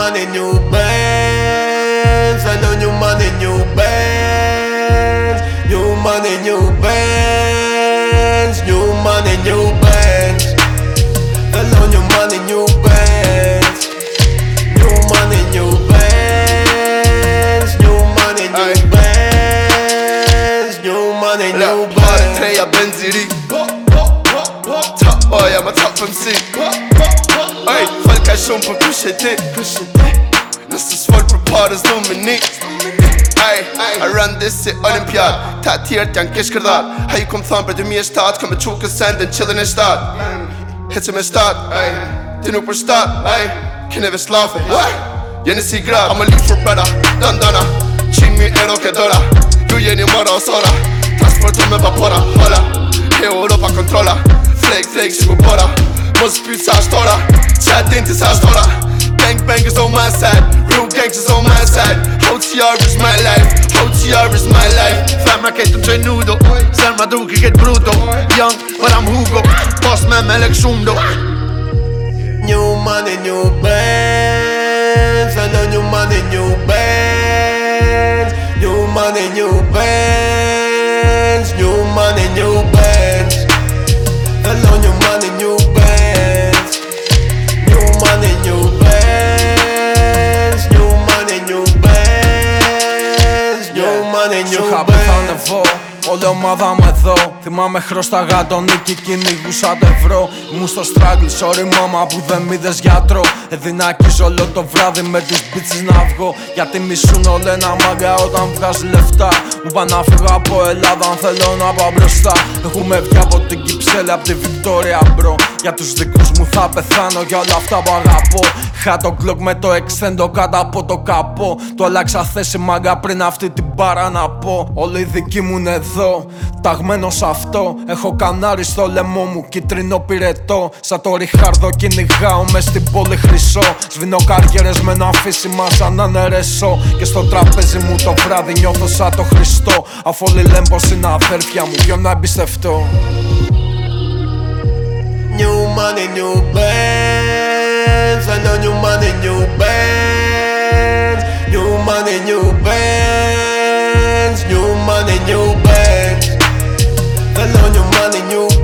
money, new bands. I know new money, new bands. New money, new bands. New money, new bands. I know new money, new bands. New money, new bands. New money, new bands. New money, new bands. Treja benziri Top boy, I'm a top MC Ey, folk er shumë për kushet ti Nëse s'folk për parës Dominik Ey, I run this shit Olympiad Ta tjerët janë kish kërdar Ha ju kom thonë për 2007 Kom me qukën sendin qillin e shtat Hitëm e shtat, ey Ti nuk për shtat, ey Kine vesh lafe, jeni si grad I'm a leave for better, dëndëna 100.000 euro ke dora Ju jeni mëra o sora Transportu me vapora, hola Europa kontrolla Flake, si ku bora Mos pyt sa shtora Qa din ti sa shtora Gang is on my side Real gangs is on my side OTR is my life OTR is my life Femra ketë të nudo Zemra duke ketë bruto Young, but I'm Hugo Boss man me lek shumë do New money, new bands. I know new money, new bands. New money, new bands. New money, new bands. I know new money, new bands. New money, new bands. New money, new bands. New money, new bands. Όλο ομάδα μου εδώ. Θυμάμαι χρωστάγα τον νίκη, κυνηγούσα το ευρώ. Ήμουν στο struggle, sorry μάμα που δεν μ' είδες γιατρό. Εδυνακίζω όλο το βράδυ με τους μπίτσες να βγω. Γιατί μισούν όλο ένα μάγκα όταν βγάζει λεφτά. Μου πάνε να φύγω από Ελλάδα αν θέλω να πάω μπροστά. Έχουμε βγει από την Κυψέλη, από τη Βικτόρια μπρο. Για τους δικούς μου θα πεθάνω για όλα αυτά που αγαπώ. Είχα το Glock με το εξέντο κάτω από το καπό. Το αλλάξα θέση μάγκα πριν αυτή την πάρα να πω. Όλοι οι δικοί μου είναι εδώ, ταγμένο σ' αυτό. Έχω κανάρι στο λαιμό μου, κίτρινο πυρετό. Σαν το Ριχάρδο κυνηγάω μες στην πόλη χρυσό. Σβήνω καριέρες με ένα αφήσιμα σαν να είναι ρεσό. Και στο τραπέζι μου το βράδυ νιώθω σαν το Χριστό. Αφού όλοι λένε πως είναι αδέρφια μου, ποιον να εμπιστευτώ. New money, new bands. I know new money, new bands. New money, new bands. New money, new bands. I know new money, new